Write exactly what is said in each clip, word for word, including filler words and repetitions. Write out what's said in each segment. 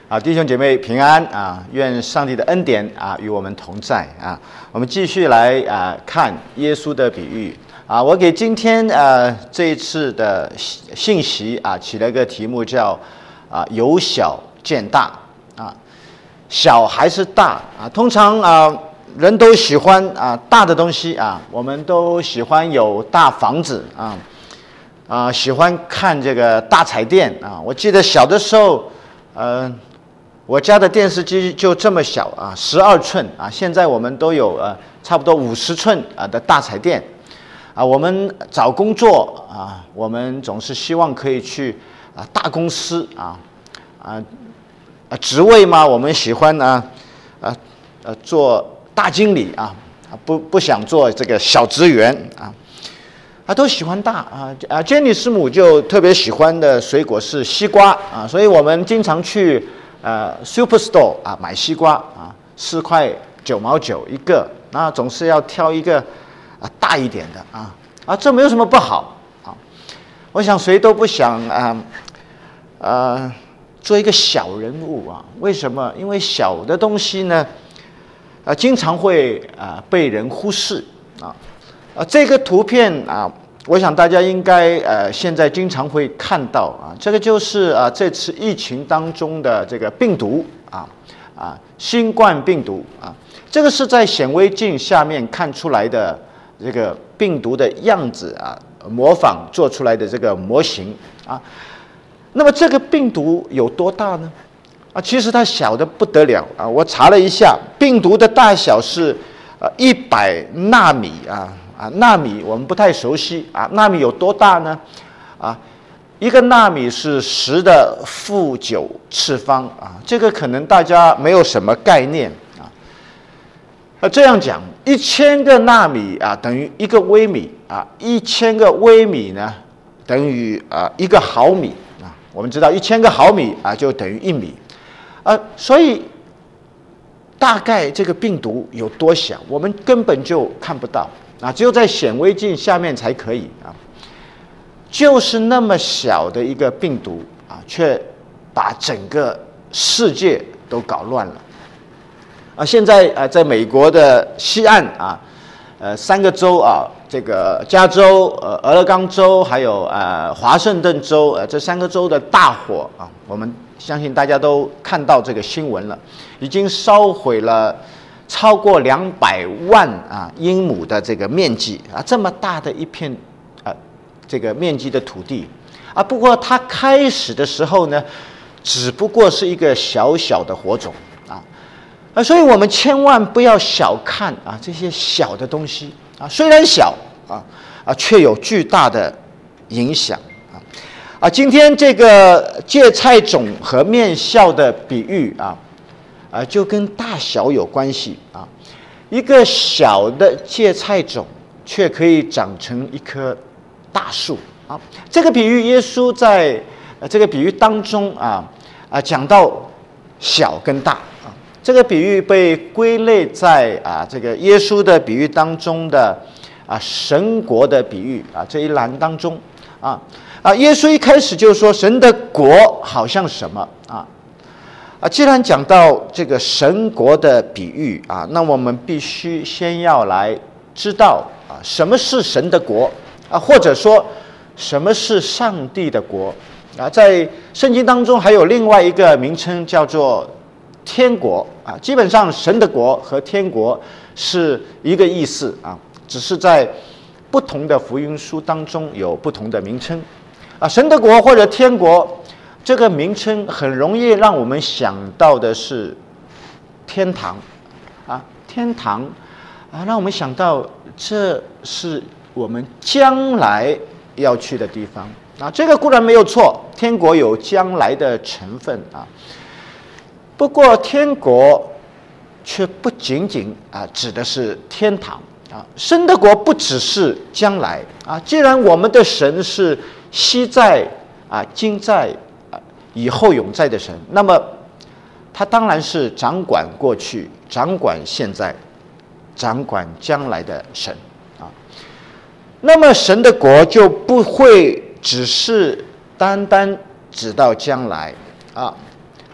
啊，弟兄姐妹平安啊！愿上帝的恩典啊与我们同在啊！我们继续来啊看耶稣的比喻啊。我给今天呃这一次的信息啊起了一个题目叫啊由小见大啊，小还是大啊？通常啊人都喜欢啊大的东西啊，我们都喜欢有大房子啊啊，喜欢看这个大彩电啊。我记得小的时候，呃。我家的电视机就这么小啊，十二寸啊。现在我们都有呃差不多五十寸啊的大彩电啊。我们找工作啊，我们总是希望可以去啊大公司啊啊啊职位嘛，我们喜欢啊啊呃做大经理啊啊不不想做这个小职员啊啊都喜欢大啊啊。珍妮师母就特别喜欢的水果是西瓜啊，所以我们经常去。呃 ，Superstore 啊，买西瓜啊，四块九毛九一个，那总是要挑一个啊大一点的啊啊，这没有什么不好啊。我想谁都不想啊呃做一个小人物啊，为什么？因为小的东西呢，啊经常会啊被人忽视啊啊这个图片啊。我想大家应该呃现在经常会看到啊，这个就是啊这次疫情当中的这个病毒啊啊新冠病毒啊，这个是在显微镜下面看出来的这个病毒的样子啊，模仿做出来的这个模型啊。那么这个病毒有多大呢？啊，其实它小的不得了啊，我查了一下，病毒的大小是呃一百纳米啊。啊，纳米我们不太熟悉啊，纳米有多大呢？啊，一个纳米是十的负九次方啊，这个可能大家没有什么概念啊。那这样讲，一千个纳米啊等于一个微米啊，一千个微米呢等于啊一个毫米啊。我们知道一千个毫米啊就等于一米啊，所以大概这个病毒有多小，我们根本就看不到。啊，只有在显微镜下面才可以啊，就是那么小的一个病毒啊，却把整个世界都搞乱了。啊，现在啊，在美国的西岸啊，呃，三个州啊，这个加州、呃，俄勒冈州，还有呃华盛顿州，呃，这三个州的大火啊，我们相信大家都看到这个新闻了，已经烧毁了。超过两百万啊英亩的这个面积啊，这么大的一片啊这个面积的土地啊，不过它开始的时候呢，只不过是一个小小的火种啊啊，所以我们千万不要小看啊这些小的东西啊，虽然小啊啊，却有巨大的影响啊啊。今天这个芥菜种和面酵的比喻啊。啊，就跟大小有关系啊！一个小的芥菜种，却可以长成一棵大树啊！这个比喻，耶稣在这个比喻当中啊啊讲到小跟大啊，这个比喻被归类在啊这个耶稣的比喻当中的啊神国的比喻啊这一栏当中啊啊，耶稣一开始就说神的国好像什么啊？啊，既然讲到这个神国的比喻啊，那我们必须先要来知道啊，什么是神的国啊，或者说什么是上帝的国啊？在圣经当中还有另外一个名称叫做天国啊。基本上神的国和天国是一个意思啊，只是在不同的福音书当中有不同的名称啊。神的国或者天国。这个名称很容易让我们想到的是天堂啊，天堂啊，让我们想到这是我们将来要去的地方啊。这个固然没有错，天国有将来的成分啊。不过天国却不仅仅啊指的是天堂啊，神的国不只是将来啊。既然我们的神是昔在啊今在。以后永在的神，那么他当然是掌管过去、掌管现在、掌管将来的神啊。那么神的国就不会只是单单指到将来啊，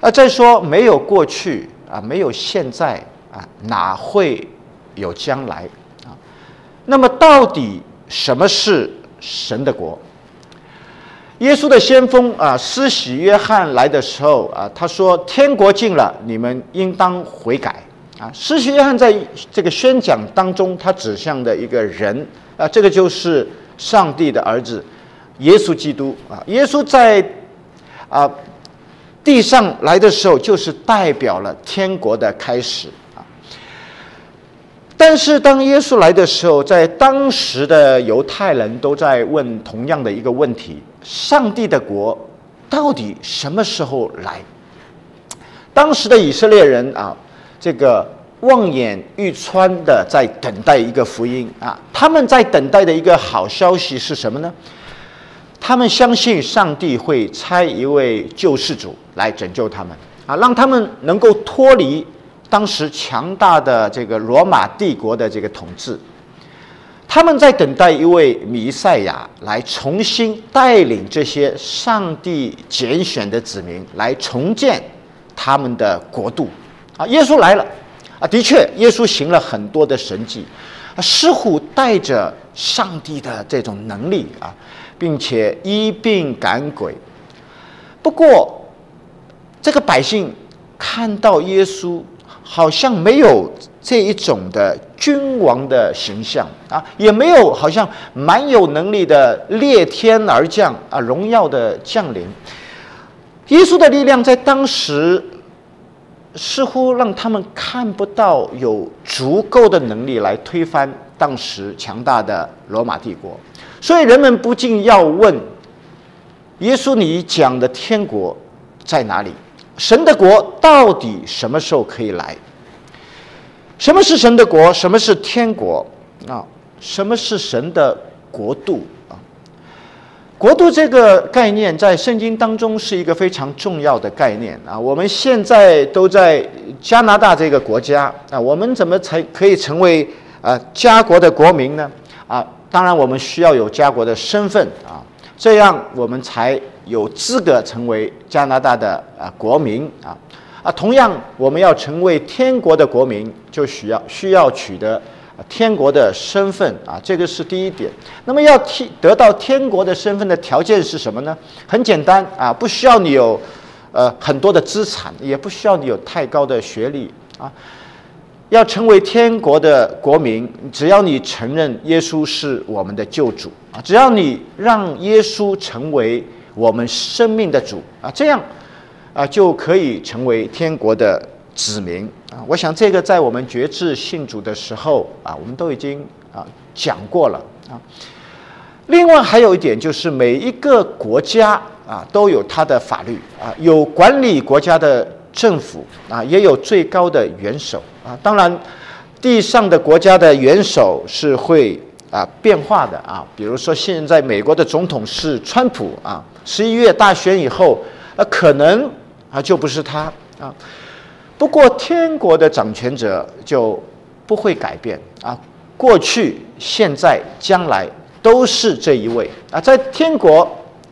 啊，再说没有过去啊，没有现在啊，哪会有将来啊？那么到底什么是神的国？耶稣的先锋啊，施洗约翰来的时候啊，他说：“天国近了，你们应当悔改。”啊，施洗约翰在这个宣讲当中，他指向的一个人啊，这个就是上帝的儿子耶稣基督啊。耶稣在啊。地上来的时候，就是代表了天国的开始啊。但是当耶稣来的时候，在当时的犹太人都在问同样的一个问题：上帝的国到底什么时候来？当时的以色列人啊，这个望眼欲穿的在等待一个福音啊，他们在等待的一个好消息是什么呢？他们相信上帝会差一位救世主来拯救他们啊，让他们能够脱离当时强大的这个罗马帝国的这个统治。他们在等待一位弥赛亚来重新带领这些上帝拣选的子民来重建他们的国度啊。耶稣来了啊，的确，耶稣行了很多的神迹啊，似乎带着上帝的这种能力啊。并且医病赶鬼。不过，这个百姓看到耶稣，好像没有这一种的君王的形象啊，也没有好像蛮有能力的裂天而降啊，荣耀的降临。耶稣的力量在当时似乎让他们看不到有足够的能力来推翻当时强大的罗马帝国。所以人们不禁要问：耶稣，你讲的天国在哪里？神的国到底什么时候可以来？什么是神的国？什么是天国啊？什么是神的国度啊？国度这个概念在圣经当中是一个非常重要的概念啊。我们现在都在加拿大这个国家啊，我们怎么才可以成为啊家国的国民呢？啊？当然，我们需要有家国的身份啊，这样我们才有资格成为加拿大的啊国民啊啊。同样，我们要成为天国的国民，就需要需要取得天国的身份啊，这个是第一点。那么，要得到天国的身份的条件是什么呢？很简单啊，不需要你有呃很多的资产，也不需要你有太高的学历啊。要成为天国的国民，只要你承认耶稣是我们的救主啊，只要你让耶稣成为我们生命的主啊，这样啊就可以成为天国的子民啊。我想这个在我们决志信主的时候啊，我们都已经啊讲过了啊。另外还有一点就是，每一个国家啊都有它的法律啊，有管理国家的政府啊，也有最高的元首啊。当然，地上的国家的元首是会啊变化的啊。比如说，现在美国的总统是川普啊，十一月大选以后，呃，可能啊就不是他啊。不过，天国的掌权者就不会改变啊，过去、现在、将来都是这一位啊。在天国。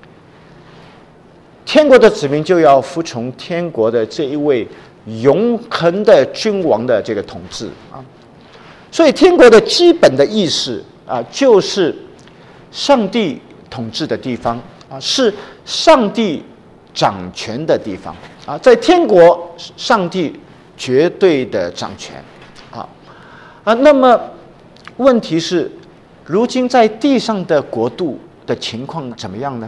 天国的子民就要服从天国的这一位永恒的君王的这个统治啊，所以天国的基本的意思啊，就是上帝统治的地方啊，是上帝掌权的地方啊，在天国，上帝绝对的掌权啊啊。那么问题是，如今在地上的国度的情况怎么样呢？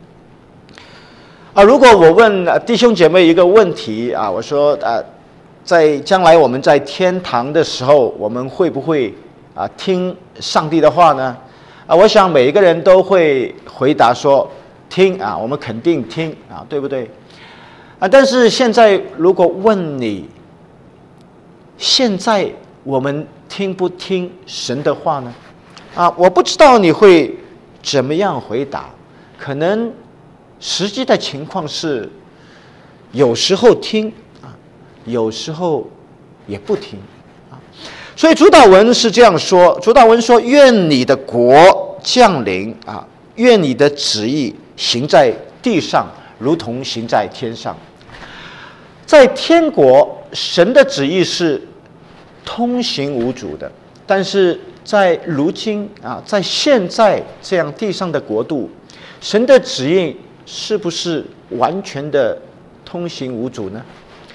啊，如果我问弟兄姐妹一个问题啊，我说啊，在将来我们在天堂的时候，我们会不会啊听上帝的话呢？啊，我想每一个人都会回答说听啊，我们肯定听啊，对不对？啊，但是现在如果问你，现在我们听不听神的话呢？啊，我不知道你会怎么样回答，可能。实际的情况是，有时候听啊，有时候也不听啊。所以主祷文是这样说：主祷文说，愿你的国降临啊，愿你的旨意行在地上，如同行在天上。 在天国，神的旨意是通行无阻的，但是在如今啊，在现在这样地上的国度，神的旨意是不是完全的通行无阻呢？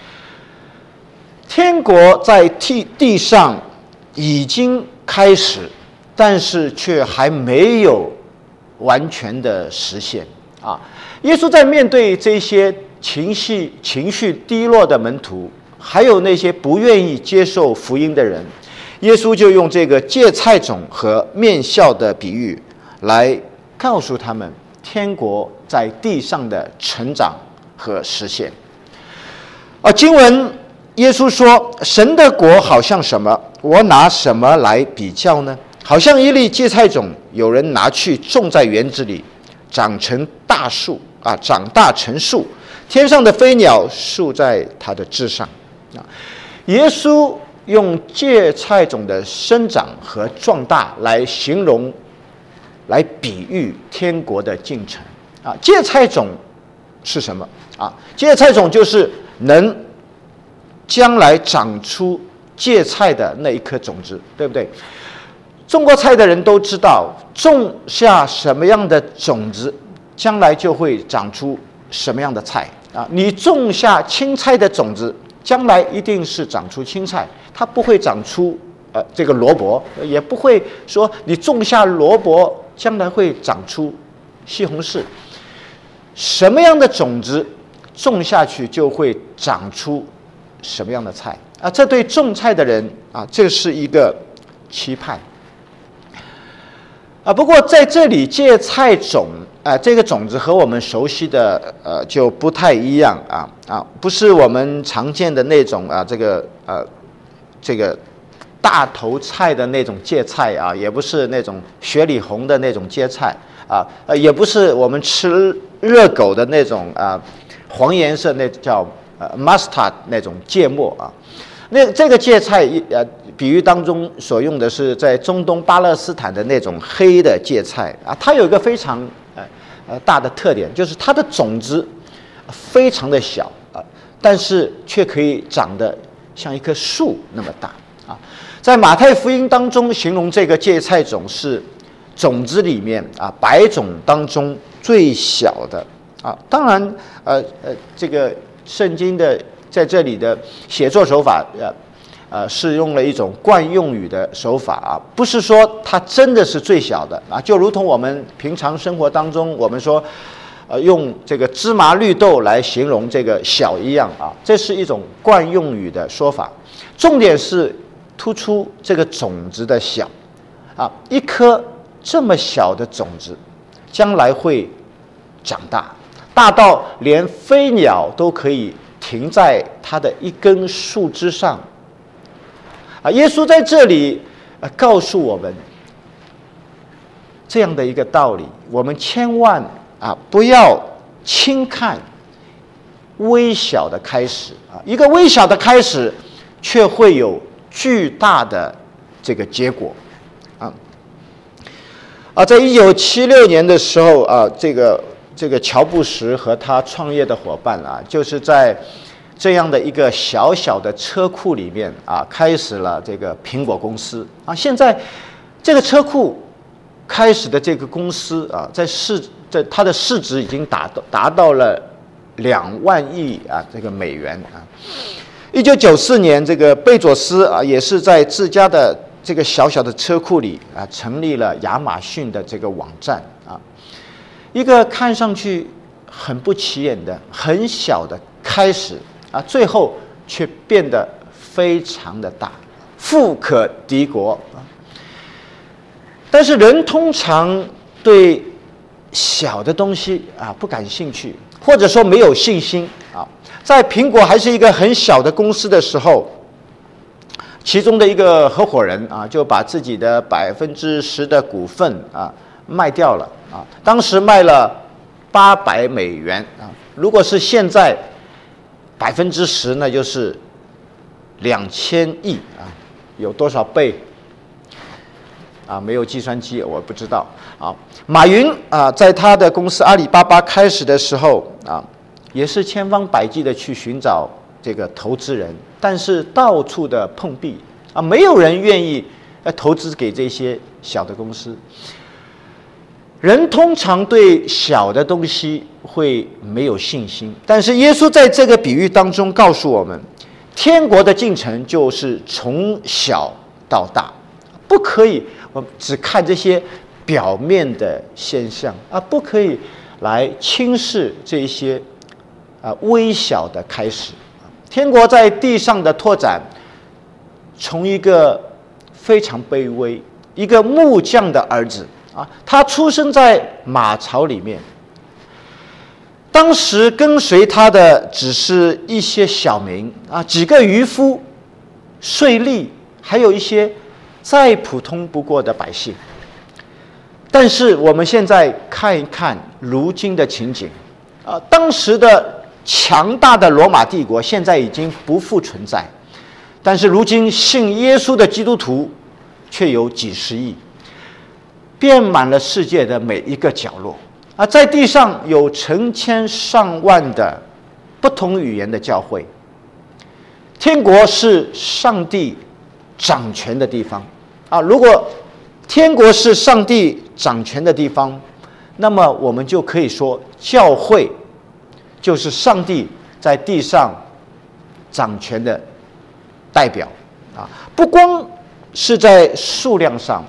天国在地地上已经开始，但是却还没有完全的实现啊！耶稣在面对这些情绪情绪低落的门徒，还有那些不愿意接受福音的人，耶稣就用这个芥菜种和面笑的比喻来告诉他们天国在地上的成长和实现。而经文耶稣说，神的国好像什么？我拿什么来比较呢？好像一粒芥菜种，有人拿去种在园子里，长成大树啊，长大成树，天上的飞鸟宿在它的枝上啊。耶稣用芥菜种的生长和壮大来形容，来比喻天国的进程啊。芥菜种是什么啊？芥菜种就是能将来长出芥菜的那一颗种子，对不对？种过菜的人都知道，种下什么样的种子，将来就会长出什么样的菜啊！你种下青菜的种子，将来一定是长出青菜，它不会长出呃这个萝卜，也不会说你种下萝卜，将来会长出西红柿。什么样的种子种下去，就会长出什么样的菜啊？这对种菜的人啊，这是一个期盼啊。不过在这里，芥菜种啊，这个种子和我们熟悉的呃就不太一样啊啊，不是我们常见的那种啊，这个呃这个大头菜的那种芥菜啊，也不是那种雪里红的那种芥菜啊，呃，也不是我们吃热狗的那种啊黄颜色那叫呃 mustard 那种芥末啊。那这个芥菜呃比喻当中所用的是在中东巴勒斯坦的那种黑的芥菜啊，它有一个非常呃呃大的特点，就是它的种子非常的小啊，但是却可以长得像一棵树那么大啊。在马太福音当中形容这个芥菜种是种子里面啊百种当中最小的啊。当然呃呃这个圣经的在这里的写作手法呃呃是用了一种惯用语的手法啊，不是说它真的是最小的啊，就如同我们平常生活当中我们说呃用这个芝麻绿豆来形容这个小一样啊，这是一种惯用语的说法。重点是突出这个种子的小啊，一颗这么小的种子，将来会长大，大到连飞鸟都可以停在它的一根树枝上啊！耶稣在这里啊告诉我们这样的一个道理：我们千万啊不要轻看微小的开始啊，一个微小的开始，却会有巨大的这个结果啊！啊，在一九七六年的时候啊，这个这个乔布什和他创业的伙伴啊，就是在这样的一个小小的车库里面啊，开始了这个苹果公司啊。现在这个车库开始的这个公司啊，在市在它的市值已经达到达到了两万亿啊这个美元啊。一九九四年，这个贝佐斯啊，也是在自家的这个小小的车库里啊，成立了亚马逊的这个网站啊。一个看上去很不起眼的、很小的开始啊，最后却变得非常的大，富可敌国啊。但是人通常对小的东西啊不感兴趣，或者说没有信心啊。在苹果还是一个很小的公司的时候，其中的一个合伙人啊，就把自己的百分之十的股份啊卖掉了啊，当时卖了八百美元啊，如果是现在百分之十，那就是两千亿啊，有多少倍？啊，没有计算机，我不知道啊。马云啊，在他的公司阿里巴巴开始的时候啊，也是千方百计的去寻找这个投资人，但是到处的碰壁啊，没有人愿意呃投资给这些小的公司。人通常对小的东西会没有信心，但是耶稣在这个比喻当中告诉我们，天国的进程就是从小到大，不可以我们只看这些表面的现象啊，不可以来轻视这些啊微小的开始。天国在地上的拓展，从一个非常卑微、一个木匠的儿子啊，他出生在马槽里面。当时跟随他的只是一些小民啊，几个渔夫、税吏，还有一些再普通不过的百姓。但是我们现在看一看如今的情景啊，当时的强大的罗马帝国现在已经不复存在，但是如今信耶稣的基督徒却有几十亿，遍满了世界的每一个角落啊，在地上有成千上万的不同语言的教会。天国是上帝掌权的地方啊，如果天国是上帝掌权的地方，那么我们就可以说，教会就是上帝在地上掌权的代表啊，不光是在数量上。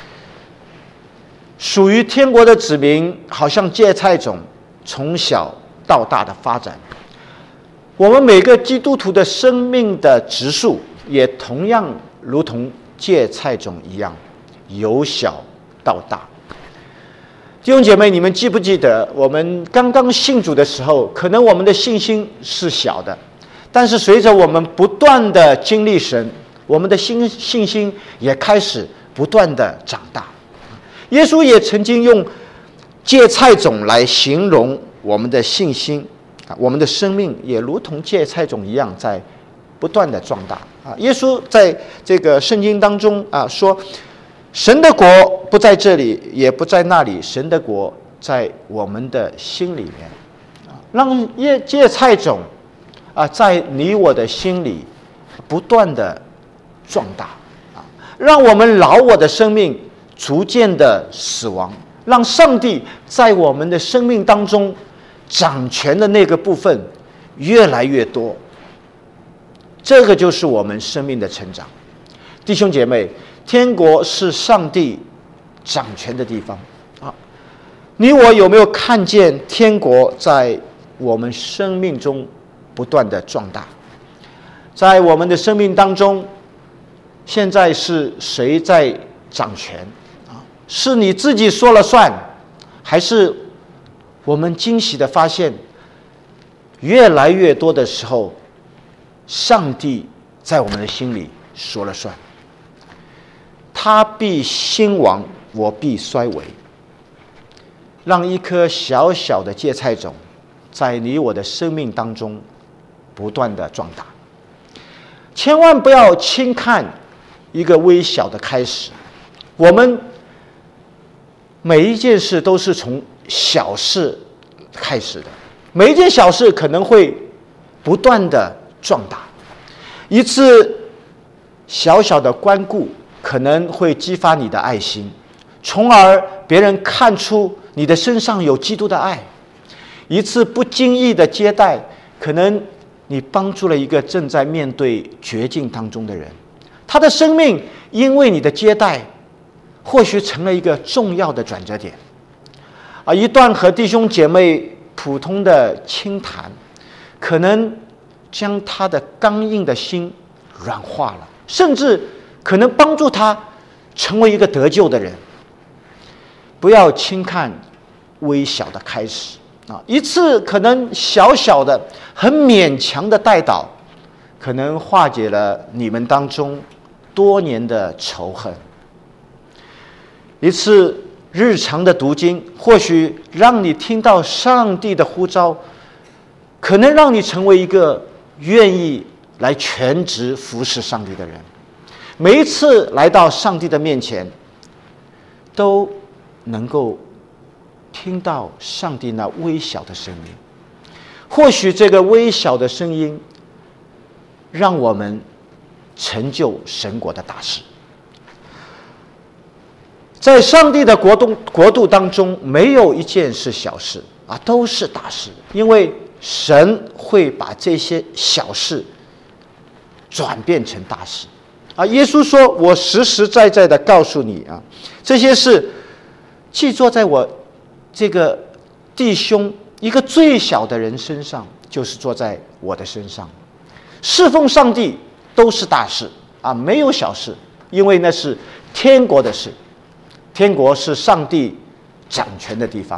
属于天国的子民，好像芥菜种，从小到大的发展。我们每个基督徒的生命的植树，也同样如同芥菜种一样，由小到大。弟兄姐妹，你们记不记得，我们刚刚信主的时候，可能我们的信心是小的，但是随着我们不断的经历神，我们的信信心也开始不断的长大。耶稣也曾经用芥菜种来形容我们的信心啊，我们的生命也如同芥菜种一样，在不断的壮大啊。耶稣在这个圣经当中啊说，神的国不在这里，也不在那里，神的国在我们的心里面啊，让叶芥菜种啊在你我的心里不断的壮大啊，让我们老我的生命逐渐的死亡，让上帝在我们的生命当中掌权的那个部分越来越多。这个就是我们生命的成长。弟兄姐妹，天国是上帝掌权的地方啊！你我有没有看见天国在我们生命中不断的壮大？在我们的生命当中，现在是谁在掌权？是你自己说了算，还是我们惊喜的发现，越来越多的时候，上帝在我们的心里说了算。他必兴亡，我必衰微。让一颗小小的芥菜种，在你我的生命当中不断的壮大。千万不要轻看一个微小的开始，我们每一件事都是从小事开始的，每一件小事可能会不断的壮大。一次小小的关顾可能会激发你的爱心，从而别人看出你的身上有基督的爱。一次不经意的接待，可能你帮助了一个正在面对绝境当中的人，他的生命因为你的接待或许成了一个重要的转折点啊！一段和弟兄姐妹普通的倾谈，可能将他的刚硬的心软化了，甚至可能帮助他成为一个得救的人。不要轻看微小的开始啊！一次可能小小的、很勉强的代祷，可能化解了你们当中多年的仇恨。一次日常的读经，或许让你听到上帝的呼召，可能让你成为一个愿意来全职服侍上帝的人。每一次来到上帝的面前，都能够听到上帝那微小的声音。或许这个微小的声音， 让我们成就神国的大事。在上帝的国度国度当中，没有一件是小事啊，都是大事，因为神会把这些小事转变成大事啊。耶稣说：“我实实在在的告诉你啊，这些事既做在我这个弟兄一个最小的人身上，就是做在我的身上。侍奉上帝都是大事啊，没有小事，因为那是天国的事。天国是上帝掌权的地方。”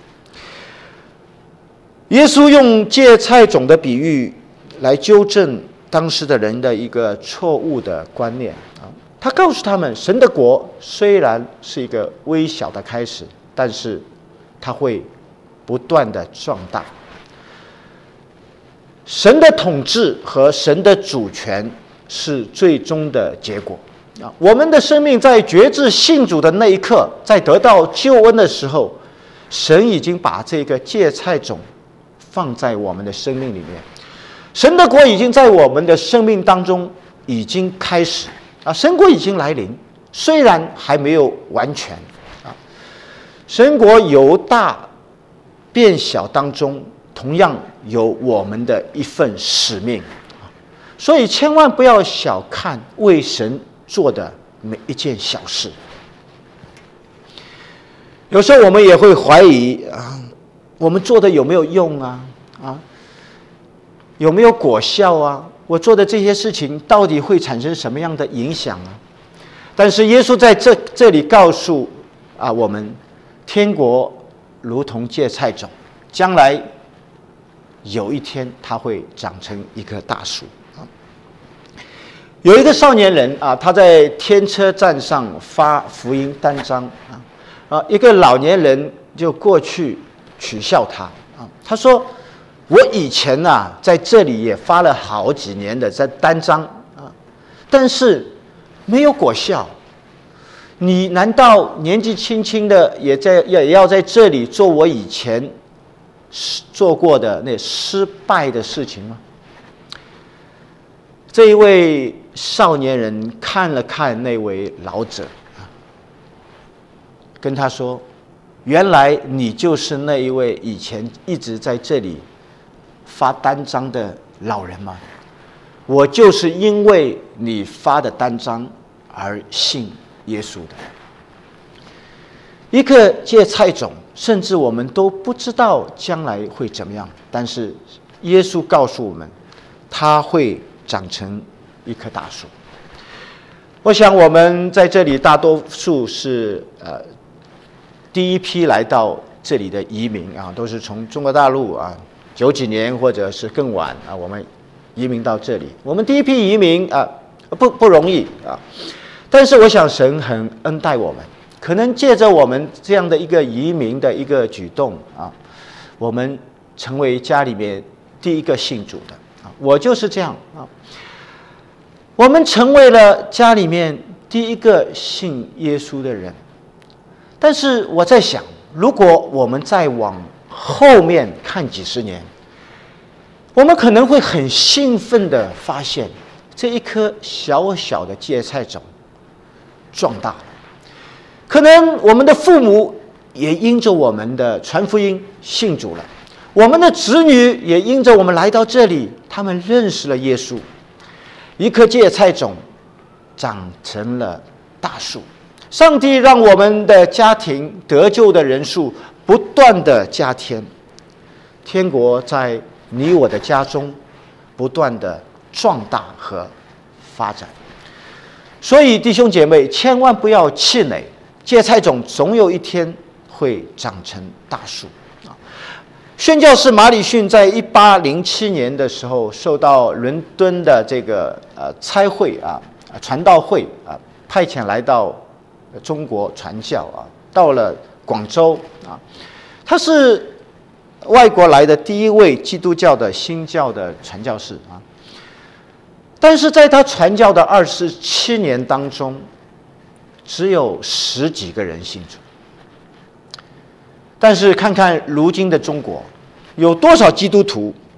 耶稣用芥菜种的比喻来纠正当时的人的一个错误的观念啊。他告诉他们，神的国虽然是一个微小的开始，但是它会不断的壮大。神的统治和神的主权是最终的结果啊。我们的生命在决志信主的那一刻，在得到救恩的时候，神已经把这个芥菜种放在我们的生命里面，神的国已经在我们的生命当中已经开始啊，神国已经来临，虽然还没有完全啊。神国由大变小当中，同样有我们的一份使命，所以千万不要小看为神做的每一件小事。有时候我们也会怀疑啊，我们做的有没有用啊？啊，有没有果效啊？我做的这些事情到底会产生什么样的影响啊？但是耶稣在这这里告诉啊我们，天国如同芥菜种，将来有一天它会长成一棵大树啊。有一个少年人啊，他在天车站上发福音单张啊。啊，一个老年人就过去取笑他啊，他说：“我以前呐、啊，在这里也发了好几年的这单张啊，但是没有果效。你难道年纪轻轻的也在也要在这里做我以前做过的那失败的事情吗？”这一位少年人看了看那位老者。跟他说：“原来你就是那一位以前一直在这里发单张的老人吗？我就是因为你发的单张而信耶稣的。”一颗芥菜种，甚至我们都不知道将来会怎么样，但是耶稣告诉我们，它会长成一棵大树。我想我们在这里大多数是呃。第一批来到这里的移民啊，都是从中国大陆啊，九几年或者是更晚啊，我们移民到这里。我们第一批移民啊，不不容易啊，但是我想神很恩待我们，可能借着我们这样的一个移民的一个举动啊，我们成为家里面第一个信主的啊，我就是这样啊，我们成为了家里面第一个信耶稣的人。但是我在想，如果我们再往后面看几十年，我们可能会很兴奋地发现，这一颗小小的芥菜种壮大了。可能我们的父母也因着我们的传福音信主了，我们的子女也因着我们来到这里，他们认识了耶稣。一颗芥菜种长成了大树。上帝让我们的家庭得救的人数不断的加添，天国在你我的家中不断的壮大和发展。所以弟兄姐妹，千万不要气馁，芥菜种总有一天会长成大树啊！宣教士马礼逊在一八零七年的时候，受到伦敦的这个呃差会啊传道会啊派遣来到中国传教啊，到了广州啊，他是外国来的第一位基督教的新教的传教士啊。但是在他传教的二十七年当中，只有十几个人信主。但是看看如今的中国，有多少基督徒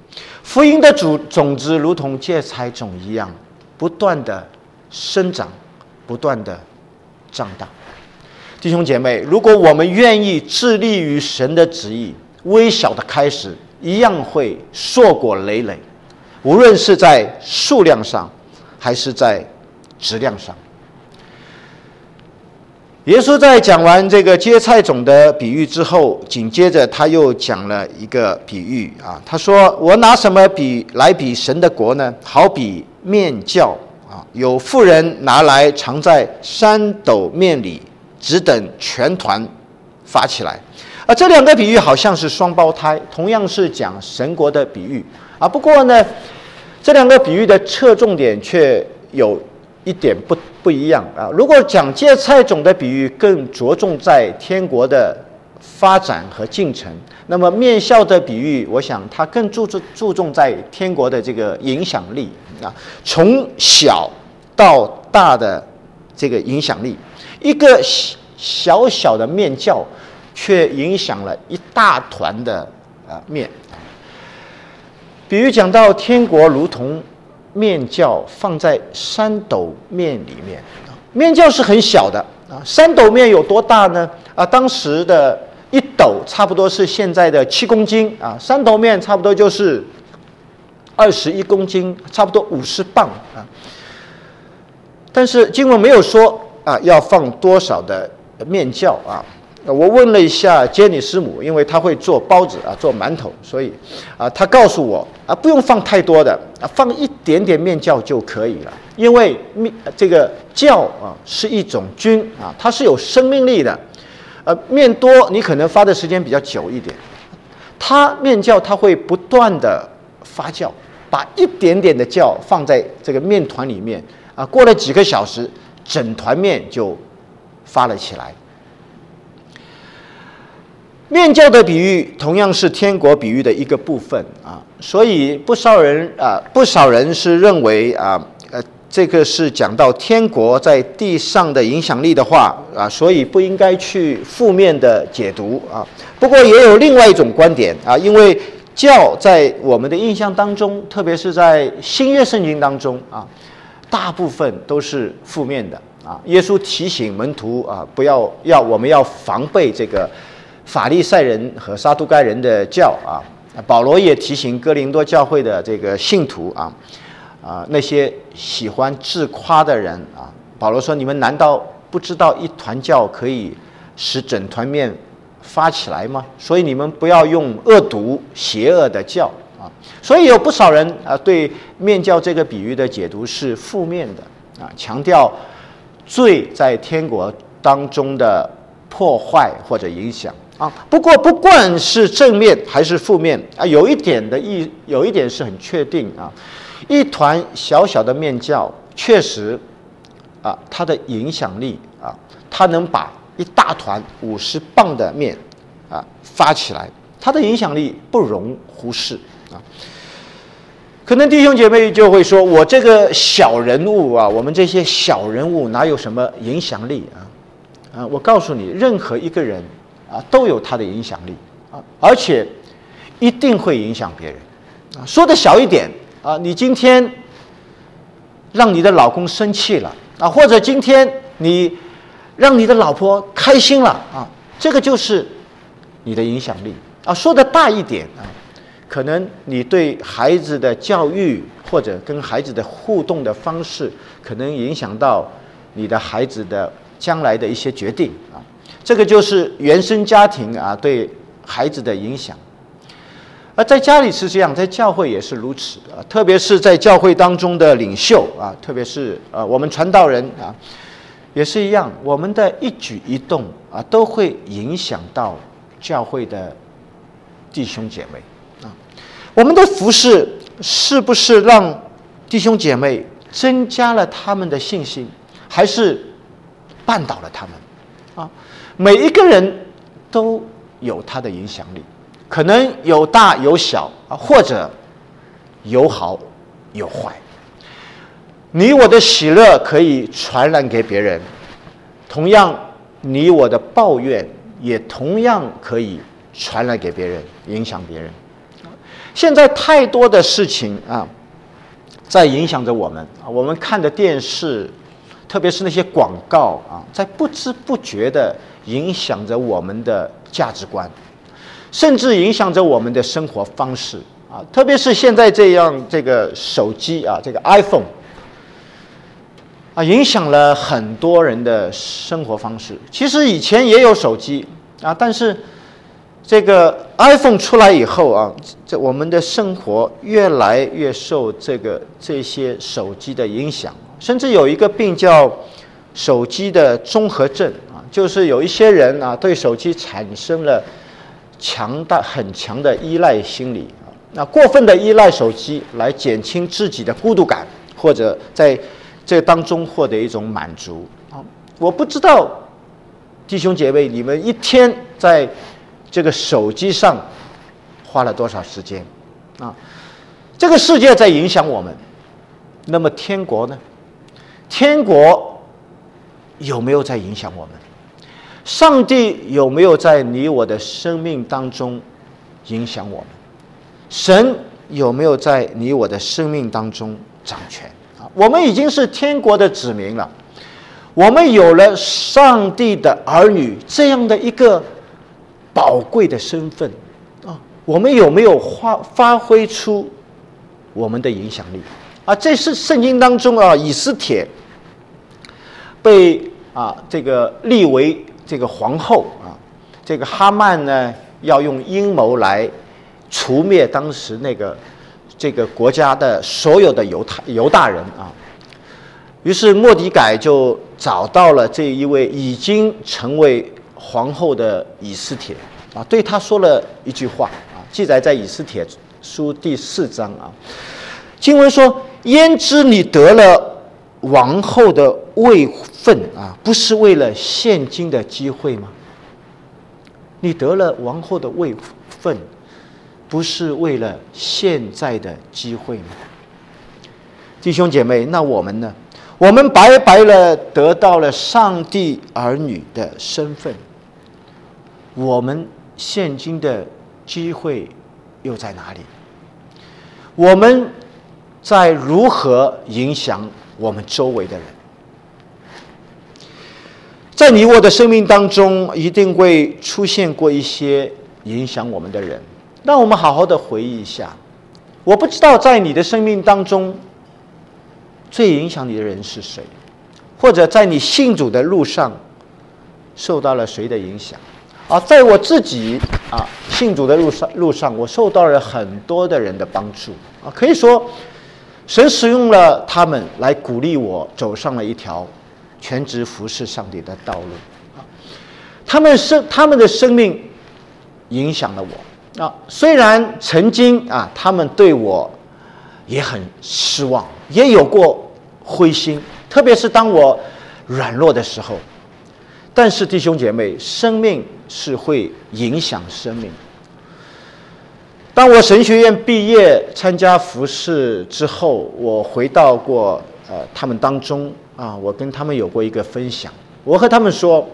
福音的种种子如同芥菜种一样，不断的生长，不断的长大。弟兄姐妹，如果我们愿意致力于神的旨意，微小的开始一样会硕果累累，无论是在数量上还是在质量上。耶稣在讲完这个芥菜种的比喻之后，紧接着他又讲了一个比喻啊，他说：“我拿什么比来比神的国呢？好比面酵啊，有妇人拿来藏在三斗面里，只等全团发起来。”啊，这两个比喻好像是双胞胎，同样是讲神国的比喻啊。不过呢，这两个比喻的侧重点却有一点不不一样啊。如果讲芥菜种的比喻，更着重在天国的发展和进程；那么面酵的比喻，我想它更注重注重在天国的这个影响力啊，从小到大的这个影响力。一个小小的面酵，却影响了一大团的啊面。比喻讲到天国如同面酵放在三斗面里面，面酵是很小的啊。三斗面有多大呢？啊，当时的一斗差不多是现在的七公斤啊，三斗面差不多就是二十一公斤，差不多五十磅啊。但是经文没有说啊要放多少的面酵啊。我问了一下杰尼师母，因为她会做包子啊，做馒头，所以啊，她告诉我啊，不用放太多的啊，放一点点面酵就可以了。因为面这个酵啊是一种菌啊，它是有生命力的。呃，面多你可能发的时间比较久一点，它面酵它会不断的发酵，把一点点的酵放在这个面团里面啊，过了几个小时，整团面就发了起来。面酵的比喻同样是天国比喻的一个部分啊，所以不少人啊，不少人是认为啊，呃，这个是讲到天国在地上的影响力的话啊，所以不应该去负面的解读啊。不过也有另外一种观点啊，因为酵在我们的印象当中，特别是在新约圣经当中啊，大部分都是负面的啊。耶稣提醒门徒啊，不要要我们要防备这个法利赛人和撒都该人的教啊，保罗也提醒哥林多教会的这个信徒啊，啊那些喜欢自夸的人啊，保罗说：你们难道不知道一团酵可以使整团面发起来吗？所以你们不要用恶毒邪恶的酵啊。所以有不少人啊对面酵这个比喻的解读是负面的啊，强调罪在天国当中的破坏或者影响。啊，不过不管是正面还是负面啊，有一点的意，有一点是很确定啊，一团小小的面酵确实啊，它的影响力啊，它能把一大团五十磅的面啊发起来，它的影响力不容忽视啊。可能弟兄姐妹就会说，我这个小人物啊，我们这些小人物哪有什么影响力啊？啊，我告诉你，任何一个人啊，都有他的影响力啊，而且一定会影响别人啊。说的小一点啊，你今天让你的老公生气了啊，或者今天你让你的老婆开心了啊，这个就是你的影响力啊。说的大一点啊，可能你对孩子的教育或者跟孩子的互动的方式，可能影响到你的孩子的将来的一些决定啊。这个就是原生家庭啊对孩子的影响，而在家里是这样，在教会也是如此啊，特别是在教会当中的领袖啊，特别是呃我们传道人啊，也是一样，我们的一举一动啊都会影响到教会的弟兄姐妹啊。我们的服事是不是让弟兄姐妹增加了他们的信心，还是绊倒了他们啊？每一个人都有他的影响力，可能有大有小啊，或者有好有坏。你我的喜乐可以传染给别人，同样你我的抱怨也同样可以传染给别人，影响别人。 现在太多的事情啊，在影响着我们啊，我们看的电视，特别是那些广告啊，在不知不觉的影响着我们的价值观，甚至影响着我们的生活方式啊。特别是现在这样这个手机啊，这个 iPhone 啊，影响了很多人的生活方式。其实以前也有手机啊，但是这个 iPhone 出来以后啊，这我们的生活越来越受这个这些手机的影响，甚至有一个病叫手机的综合症啊，就是有一些人啊对手机产生了强大很强的依赖心理啊，那过分的依赖手机来减轻自己的孤独感，或者在这当中获得一种满足啊。我不知道弟兄姐妹，你们一天在这个手机上花了多少时间啊？这个世界在影响我们，那么天国呢？天国有没有在影响我们？上帝有没有在你我的生命当中影响我们？神有没有在你我的生命当中掌权啊？我们已经是天国的子民了，我们有了上帝的儿女这样的一个宝贵的身份啊，我们有没有发发挥出我们的影响力啊？这是圣经当中啊，以斯帖被啊这个立为这个皇后啊，这个哈曼呢要用阴谋来除灭当时那个这个国家的所有的犹太犹大人啊，于是末底改就找到了这一位已经成为皇后的以斯帖啊，对他说了一句话啊，记载在以斯帖书第四章啊。经文说：“焉知你得了王后的位分啊，不是为了现今的机会吗？你得了王后的位分，不是为了现在的机会吗？”弟兄姐妹，那我们呢？我们白白的得到了上帝儿女的身份，我们现今的机会又在哪里？我们在如何影响我们周围的人？在你我的生命当中，一定会出现过一些影响我们的人。让我们好好的回忆一下。我不知道在你的生命当中，最影响你的人是谁，或者在你信主的路上受到了谁的影响？啊，在我自己啊信主的路上，路上我受到了很多的人的帮助啊，可以说，神使用了他们来鼓励我走上了一条全职服侍上帝的道路啊。他们生他们的生命影响了我啊，虽然曾经啊他们对我也很失望，也有过灰心，特别是当我软弱的时候。但是弟兄姐妹，生命是会影响生命。当我神学院毕业参加服事之后，我回到过呃他们当中啊，我跟他们有过一个分享。我和他们说，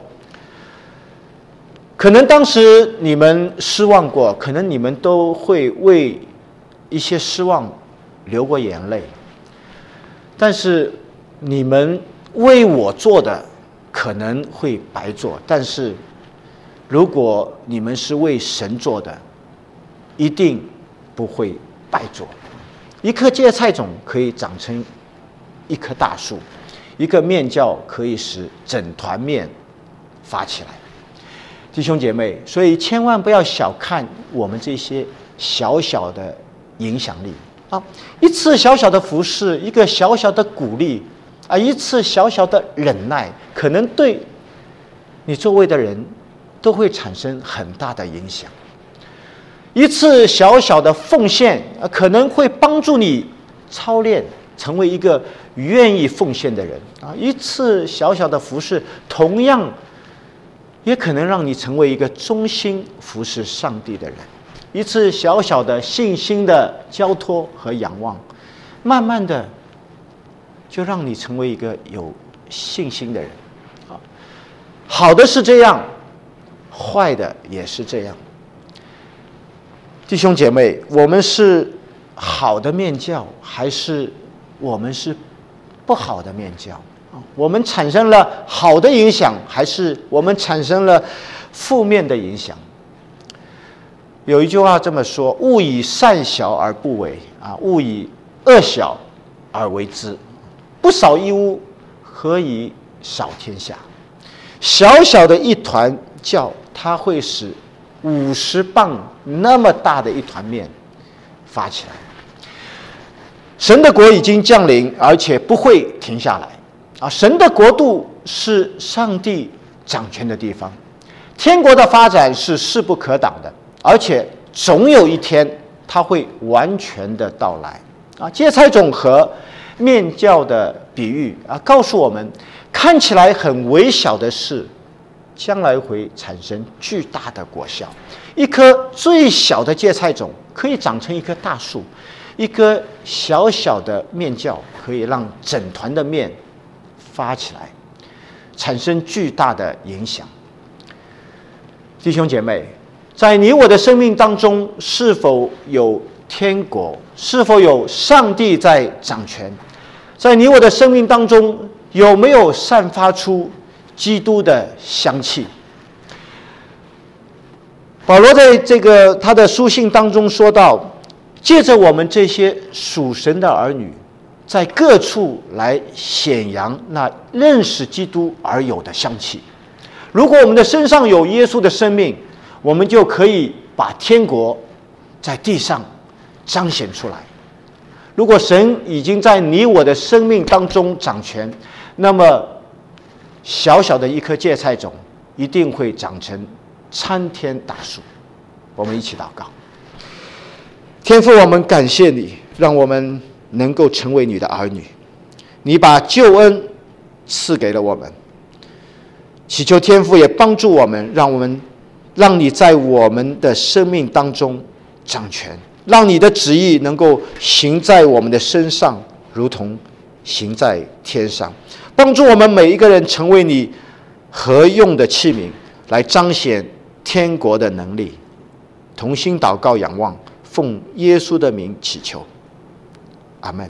可能当时你们失望过，可能你们都会为一些失望流过眼泪，但是你们为我做的可能会白做，但是如果你们是为神做的，一定不会白做。一颗芥菜种可以长成一棵大树，一个面酵可以使整团面发起来。弟兄姐妹，所以千万不要小看我们这些小小的影响力啊！一次小小的服事，一个小小的鼓励啊，一次小小的忍耐，可能对你周围的人都会产生很大的影响。一次小小的奉献啊，可能会帮助你操练成为一个愿意奉献的人啊。一次小小的服事，同样也可能让你成为一个忠心服侍上帝的人。一次小小的信心的交托和仰望，慢慢的就让你成为一个有信心的人啊。好的是这样，坏的也是这样。弟弟兄姐妹，我们是好的面教，还是我们是不好的面教？我们产生了好的影响，还是我们产生了负面的影响？有一句话这么说：勿以善小而不为，啊，勿以恶小而为之。不扫一屋，何以扫天下？小小的一团酵，它会使五十磅那么大的一团面发起来。神的国已经降临，而且不会停下来。啊，神的国度是上帝掌权的地方，天国的发展是势不可挡的，而且总有一天它会完全的到来。啊，芥菜种和面酵的比喻啊，告诉我们，看起来很微小的事，将来会产生巨大的果效。一颗最小的芥菜种可以长成一棵大树，一颗小小的面酵可以让整团的面发起来，产生巨大的影响。弟兄姐妹，在你我的生命当中，是否有天国？是否有上帝在掌权？在你我的生命当中，有没有散发出基督的香气？保罗在这个他的书信当中说到，借着我们这些属神的儿女，在各处来显扬那认识基督而有的香气。如果我们的身上有耶稣的生命，我们就可以把天国在地上彰显出来。如果神已经在你我的生命当中掌权，那么小小的一颗芥菜种一定会长成参天大树。我们一起祷告。天父，我们感谢你，让我们能够成为你的儿女，你把救恩赐给了我们，祈求天父也帮助我们，让我们让你在我们的生命当中掌权，让你的旨意能够行在我们的身上，如同行在天上。帮助我们每一个人成为你合用的器皿，来彰显天国的能力。同心祷告仰望，奉耶稣的名祈求，阿们。